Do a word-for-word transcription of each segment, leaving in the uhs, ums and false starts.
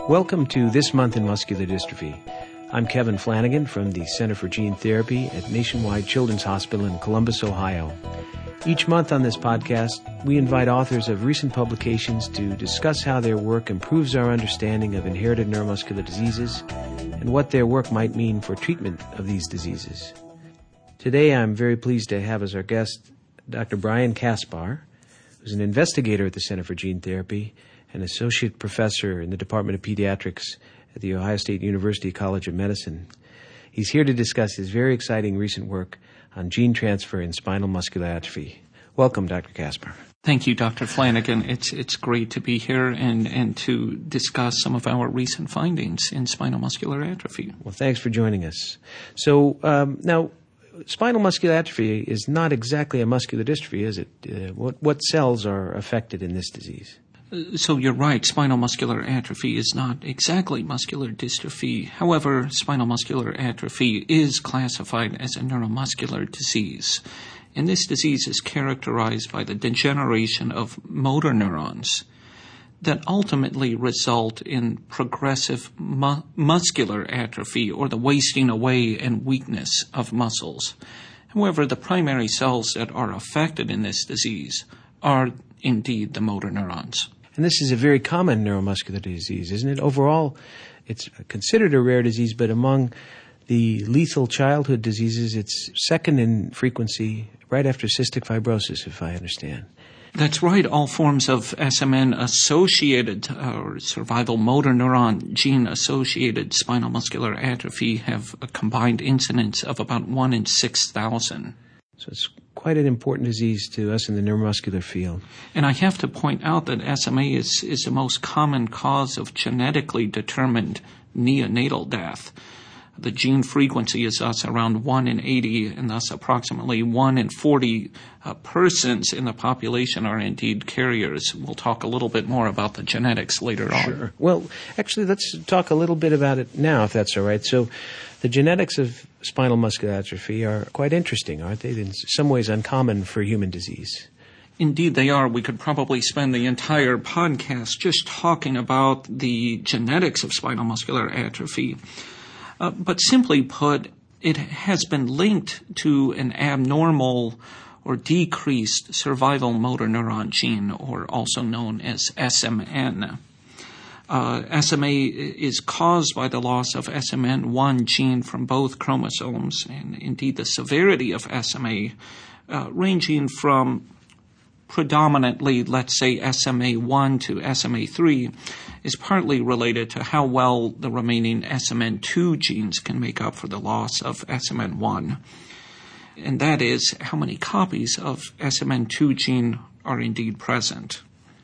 Welcome to This Month in Muscular Dystrophy. I'm Kevin Flanagan from the Center for Gene Therapy at Nationwide Children's Hospital in Columbus, Ohio. Each month on this podcast, we invite authors of recent publications to discuss how their work improves our understanding of inherited neuromuscular diseases and what their work might mean for treatment of these diseases. Today, I'm very pleased to have as our guest Doctor Brian Kaspar, who's an investigator at the Center for Gene Therapy, an associate professor in the Department of Pediatrics at the Ohio State University College of Medicine. He's here to discuss his very exciting recent work on gene transfer in spinal muscular atrophy. Welcome, Doctor Kaspar. Thank you, Doctor Flanagan. It's it's great to be here and, and to discuss some of our recent findings in spinal muscular atrophy. Well, thanks for joining us. So um, now, spinal muscular atrophy is not exactly a muscular dystrophy, is it? Uh, what what cells are affected in this disease? So you're right, spinal muscular atrophy is not exactly muscular dystrophy. However, spinal muscular atrophy is classified as a neuromuscular disease. And this disease is characterized by the degeneration of motor neurons that ultimately result in progressive mu- muscular atrophy, or the wasting away and weakness of muscles. However, the primary cells that are affected in this disease are indeed the motor neurons. And this is a very common neuromuscular disease, isn't it? Overall, it's considered a rare disease, but among the lethal childhood diseases, it's second in frequency right after cystic fibrosis, if I understand. That's right. All forms of S M N-associated or survival motor neuron gene-associated spinal muscular atrophy have a combined incidence of about one in six thousand. So it's quite an important disease to us in the neuromuscular field. And I have to point out that S M A is, is the most common cause of genetically determined neonatal death. The gene frequency is thus around one in eighty, and thus approximately one in forty uh, persons in the population are indeed carriers. We'll talk a little bit more about the genetics later on. Sure. Well, actually, let's talk a little bit about it now, if that's all right. So the genetics of spinal muscular atrophy are quite interesting, aren't they? In some ways uncommon for human disease. Indeed they are. We could probably spend the entire podcast just talking about the genetics of spinal muscular atrophy. Uh, but simply put, it has been linked to an abnormal or decreased survival motor neuron gene, or also known as S M N. Uh, S M A is caused by the loss of S M N one gene from both chromosomes, and indeed the severity of S M A uh, ranging from predominantly, let's say, S M A one to S M A three is partly related to how well the remaining S M N two genes can make up for the loss of S M N one. And that is how many copies of S M N two gene are indeed present.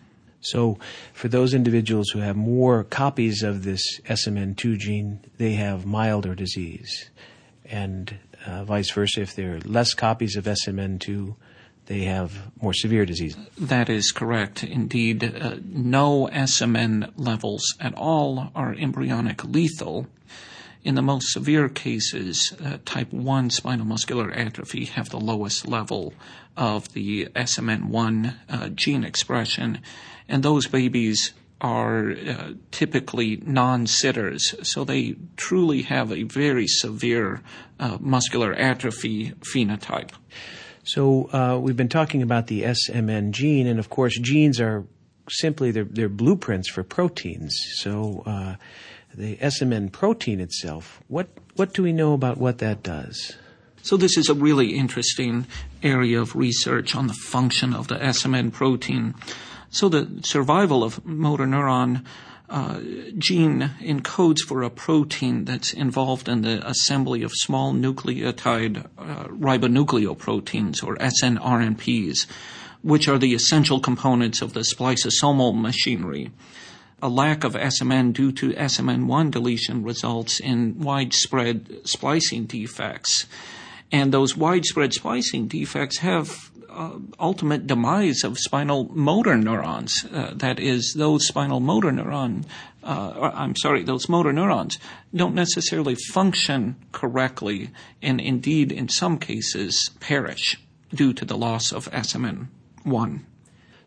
So for those individuals who have more copies of this S M N two gene, they have milder disease. And uh, vice versa, if there are less copies of S M N two, they have more severe disease. That is correct. Indeed, uh, no S M N levels at all are embryonic lethal. In the most severe cases, uh, type one spinal muscular atrophy have the lowest level of the S M N one uh, gene expression, and those babies are uh, typically non-sitters, so they truly have a very severe uh, muscular atrophy phenotype. So uh, we've been talking about the S M N gene, and of course genes are simply, they're, they're blueprints for proteins. So uh, the S M N protein itself, what what do we know about what that does? So this is a really interesting area of research on the function of the S M N protein. So the survival of motor neuron uh, gene encodes for a protein that's involved in the assembly of small nucleotide uh, ribonucleoproteins, or S N R N Ps, which are the essential components of the spliceosomal machinery. A lack of S M N due to S M N one deletion results in widespread splicing defects. And those widespread splicing defects have uh, ultimate demise of spinal motor neurons. Uh, that is, those spinal motor neuron, uh, or, I'm sorry, those motor neurons don't necessarily function correctly, and indeed, in some cases, perish due to the loss of S M N one.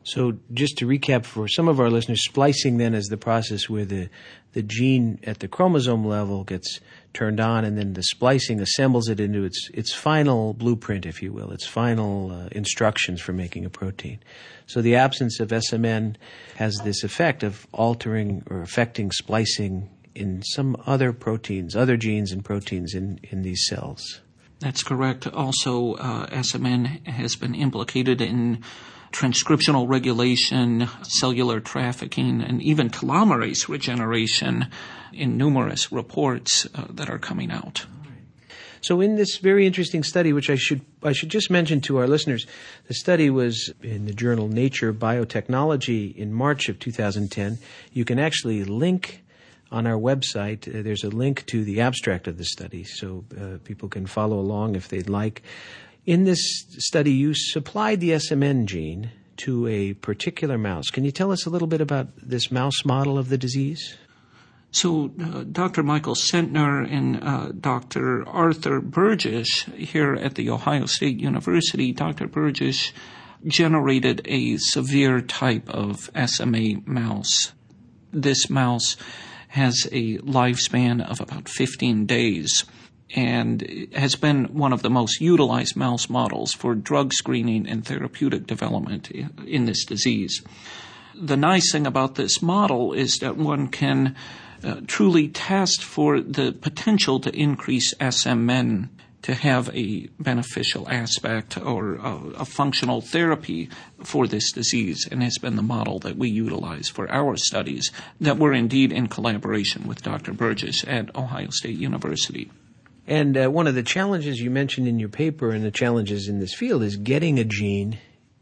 So just to recap for some of our listeners, splicing then is the process where the, the gene at the chromosome level gets turned on, and then the splicing assembles it into its its final blueprint, if you will, its final uh, instructions for making a protein. So the absence of S M N has this effect of altering or affecting splicing in some other proteins, other genes and proteins in, in these cells. That's correct. Also, uh, S M N has been implicated in transcriptional regulation, cellular trafficking, and even telomerase regeneration in numerous reports uh, that are coming out. So in this very interesting study, which I should I should just mention to our listeners, the study was in the journal Nature Biotechnology in March of two thousand ten. You can actually link on our website. Uh, there's a link to the abstract of the study, so uh, people can follow along if they'd like. In this study, you supplied the S M N gene to a particular mouse. Can you tell us a little bit about this mouse model of the disease? So uh, Doctor Michael Sentner and uh, Doctor Arthur Burgess here at The Ohio State University, Doctor Burgess generated a severe type of S M A mouse. This mouse has a lifespan of about fifteen days. And has been one of the most utilized mouse models for drug screening and therapeutic development in this disease. The nice thing about this model is that one can uh, truly test for the potential to increase S M N to have a beneficial aspect or a, a functional therapy for this disease, and has been the model that we utilize for our studies that were indeed in collaboration with Doctor Burgess at Ohio State University. And uh, one of the challenges you mentioned in your paper and the challenges in this field is getting a gene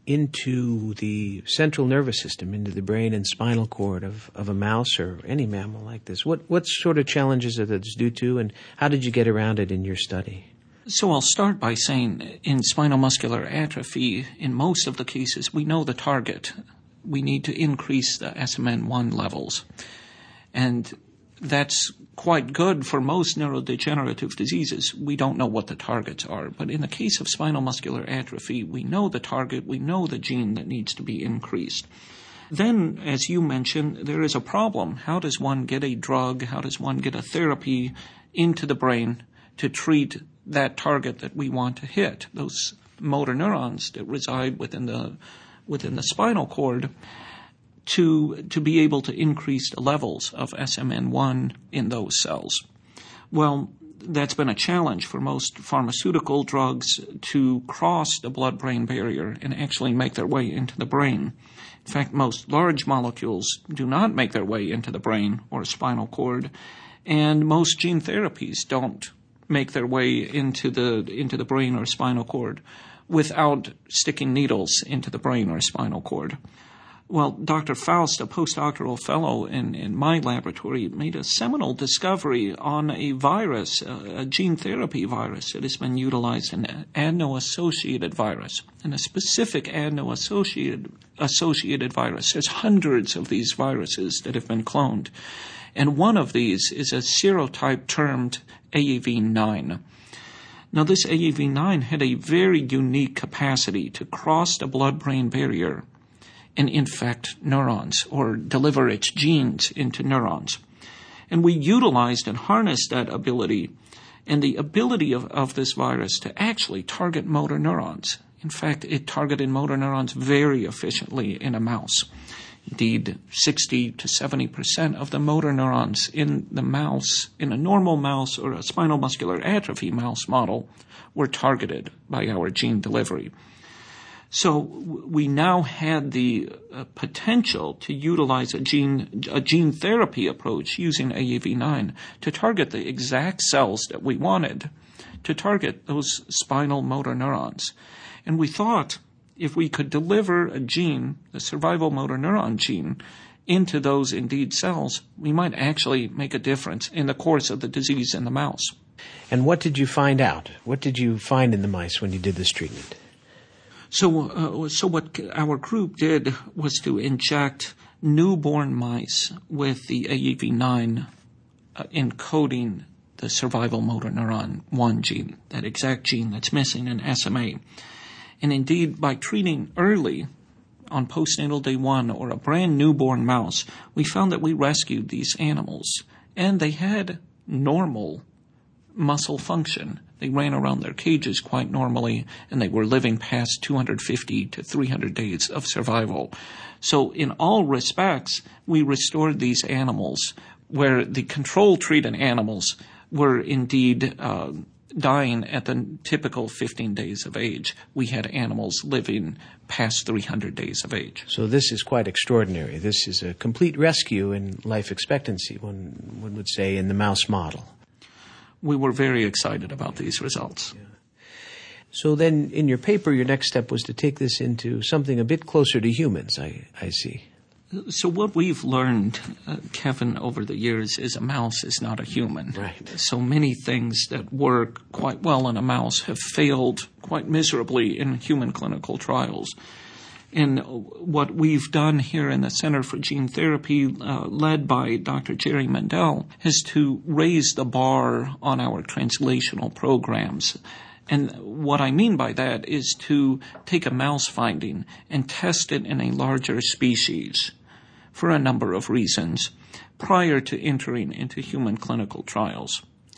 into the central nervous system, into the brain and spinal cord of, of a mouse or any mammal like this. What what sort of challenges are those due to, and how did you get around it in your study? So I'll start by saying in spinal muscular atrophy, in most of the cases, we know the target. We need to increase the S M N one levels. And that's quite good for most neurodegenerative diseases. We don't know what the targets are. But in the case of spinal muscular atrophy, we know the target, we know the gene that needs to be increased. Then, as you mentioned, there is a problem. How does one get a drug, how does one get a therapy into the brain to treat that target that we want to hit, those motor neurons that reside within the within the spinal cord, to to be able to increase the levels of S M N one in those cells? Well, that's been a challenge for most pharmaceutical drugs to cross the blood-brain barrier and actually make their way into the brain. In fact, most large molecules do not make their way into the brain or spinal cord, and most gene therapies don't make their way into the into the brain or spinal cord without sticking needles into the brain or spinal cord. Well, Doctor Faust, a postdoctoral fellow in, in my laboratory, made a seminal discovery on a virus, a, a gene therapy virus that has been utilized, an adeno-associated virus, and a specific adeno-associated associated virus. There's hundreds of these viruses that have been cloned, and one of these is a serotype termed A A V nine. Now, this A A V nine had a very unique capacity to cross the blood-brain barrier and infect neurons or deliver its genes into neurons. And we utilized and harnessed that ability and the ability of, of this virus to actually target motor neurons. In fact, it targeted motor neurons very efficiently in a mouse. Indeed, sixty to seventy percent of the motor neurons in the mouse, in a normal mouse or a spinal muscular atrophy mouse model, were targeted by our gene delivery. So we now had the uh, potential to utilize a gene a gene therapy approach using A A V nine to target the exact cells that we wanted, to target those spinal motor neurons. And we thought if we could deliver a gene, the survival motor neuron gene, into those indeed cells, we might actually make a difference in the course of the disease in the mouse. And what did you find out? What did you find in the mice when you did this treatment? So, uh, so what our group did was to inject newborn mice with the A A V nine uh, encoding the survival motor neuron one gene, that exact gene that's missing in S M A. And indeed, by treating early, on postnatal day one or a brand newborn mouse, we found that we rescued these animals, and they had normal muscle function. They ran around their cages quite normally, and they were living past two hundred fifty to three hundred days of survival. So in all respects, we restored these animals where the control-treated animals were indeed uh, dying at the typical fifteen days of age. We had animals living past three hundred days of age. So this is quite extraordinary. This is a complete rescue in life expectancy, one, one would say, in the mouse model. We were very excited about these results. Yeah. So then in your paper, your next step was to take this into something a bit closer to humans, I, I see. So what we've learned, uh, Kevin, over the years is a mouse is not a human. Right. So many things that work quite well in a mouse have failed quite miserably in human clinical trials. And what we've done here in the Center for Gene Therapy, uh, led by Doctor Jerry Mendell, is to raise the bar on our translational programs. And what I mean by that is to take a mouse finding and test it in a larger species for a number of reasons prior to entering into human clinical trials.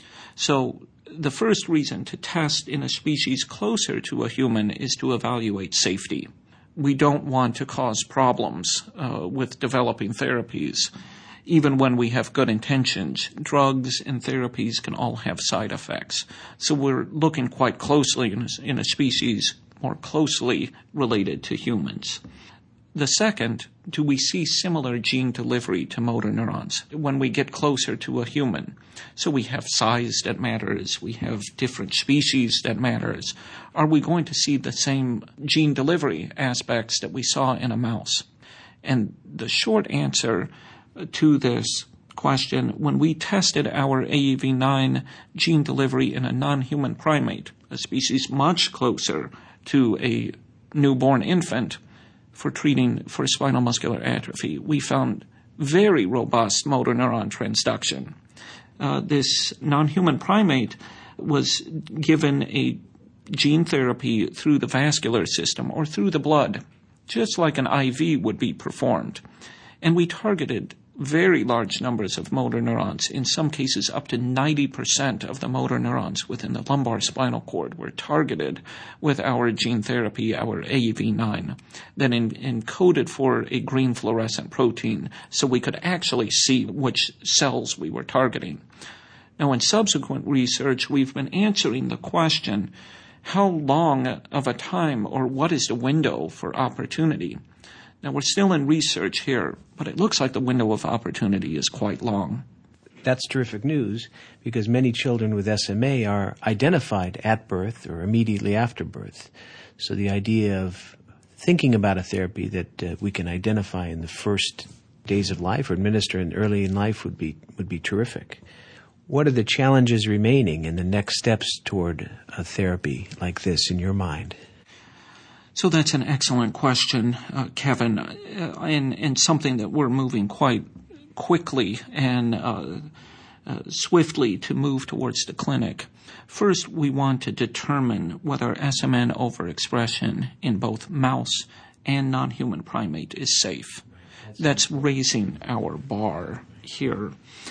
So the first reason to test in a species closer to a human is to evaluate safety. We don't want to cause problems uh, with developing therapies. Even when we have good intentions, drugs and therapies can all have side effects. So we're looking quite closely in a, in a species more closely related to humans. The second, do we see similar gene delivery to motor neurons when we get closer to a human? So we have size that matters, we have different species that matters. Are we going to see the same gene delivery aspects that we saw in a mouse? And the short answer to this question, when we tested our A A V nine gene delivery in a non-human primate, a species much closer to a newborn infant, for treating for spinal muscular atrophy, we found very robust motor neuron transduction. Uh, this non-human primate was given a gene therapy through the vascular system or through the blood, just like an I V would be performed. And we targeted very large numbers of motor neurons. In some cases, up to ninety percent of the motor neurons within the lumbar spinal cord were targeted with our gene therapy, our A A V nine, that in, encoded for a green fluorescent protein so we could actually see which cells we were targeting. Now, in subsequent research, we've been answering the question, how long of a time or what is the window for opportunity? Now, we're still in research here, but it looks like the window of opportunity is quite long. That's terrific news because many children with S M A are identified at birth or immediately after birth. So the idea of thinking about a therapy that uh, we can identify in the first days of life or administer in early in life would be would be terrific. What are the challenges remaining and the next steps toward a therapy like this in your mind? So that's an excellent question, uh, Kevin, uh, and, and something that we're moving quite quickly and uh, uh, swiftly to move towards the clinic. First, we want to determine whether S M N overexpression in both mouse and non-human primate is safe. That's raising our bar here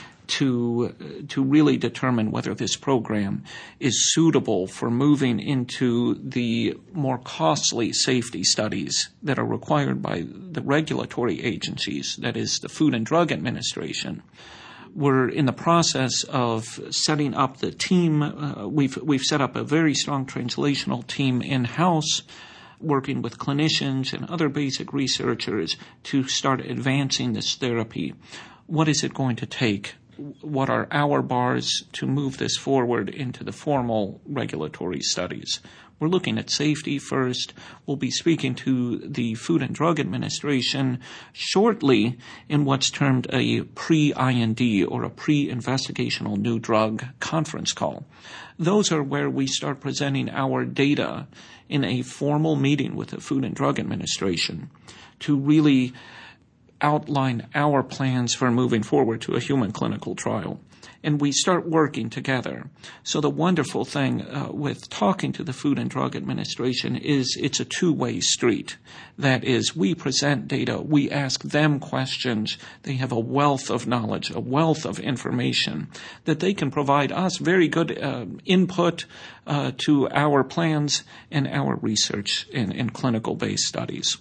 to to really determine whether this program is suitable for moving into the more costly safety studies that are required by the regulatory agencies, that is the Food and Drug Administration. We're in the process of setting up the team. Uh, we've we've set up a very strong translational team in-house, working with clinicians and other basic researchers to start advancing this therapy. What is it going to take? What are our bars to move this forward into the formal regulatory studies? We're looking at safety first. We'll be speaking to the Food and Drug Administration shortly in what's termed a pre-I N D or a pre-investigational new drug conference call. Those are where we start presenting our data in a formal meeting with the Food and Drug Administration to really outline our plans for moving forward to a human clinical trial. and we start working together. So the wonderful thing uh, with talking to the Food and Drug Administration is it's a two-way street. That is, we present data, we ask them questions. They have a wealth of knowledge, a wealth of information that they can provide us very good uh, input uh, to our plans and our research in, in clinical-based studies.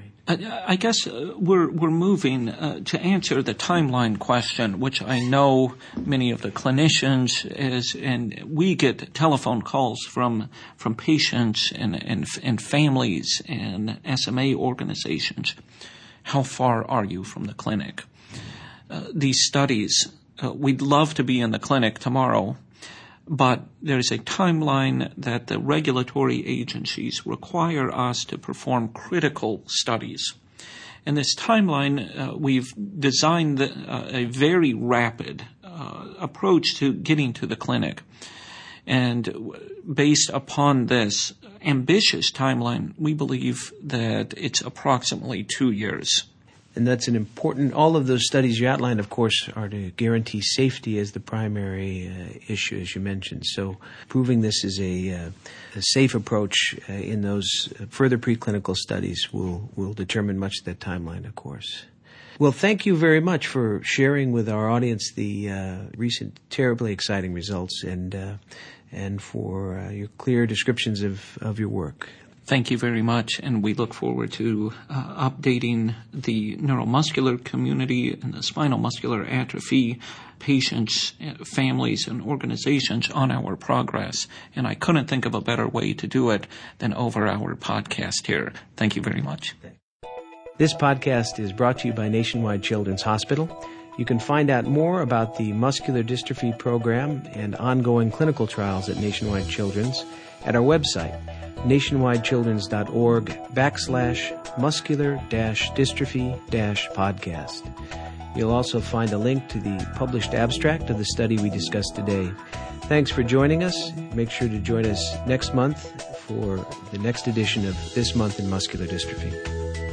I guess we're we're moving uh, to answer the timeline question, which I know many of the clinicians is, and we get telephone calls from from patients and and, and families and S M A organizations. How far are you from the clinic? Uh, these studies, uh, we'd love to be in the clinic tomorrow, but there's a timeline that the regulatory agencies require us to perform critical studies. And this timeline, uh, we've designed the, uh, a very rapid uh, approach to getting to the clinic. And based upon this ambitious timeline, we believe that it's approximately two years. And that's an important, all of those studies you outlined, of course, are to guarantee safety as the primary uh, issue, as you mentioned. So proving this is a, uh, a safe approach uh, in those further preclinical studies will, will determine much of that timeline, of course. Well, thank you very much for sharing with our audience the uh, recent terribly exciting results and uh, and for uh, your clear descriptions of, of your work. Thank you very much, and we look forward to uh, updating the neuromuscular community and the spinal muscular atrophy patients, families, and organizations on our progress. And I couldn't think of a better way to do it than over our podcast here. Thank you very much. This podcast is brought to you by Nationwide Children's Hospital. You can find out more about the muscular dystrophy program and ongoing clinical trials at Nationwide Children's at our website, nationwidechildrens.org backslash muscular dash dystrophy dash podcast. You'll also find a link to the published abstract of the study we discussed today. Thanks for joining us. Make sure to join us next month for the next edition of This Month in Muscular Dystrophy.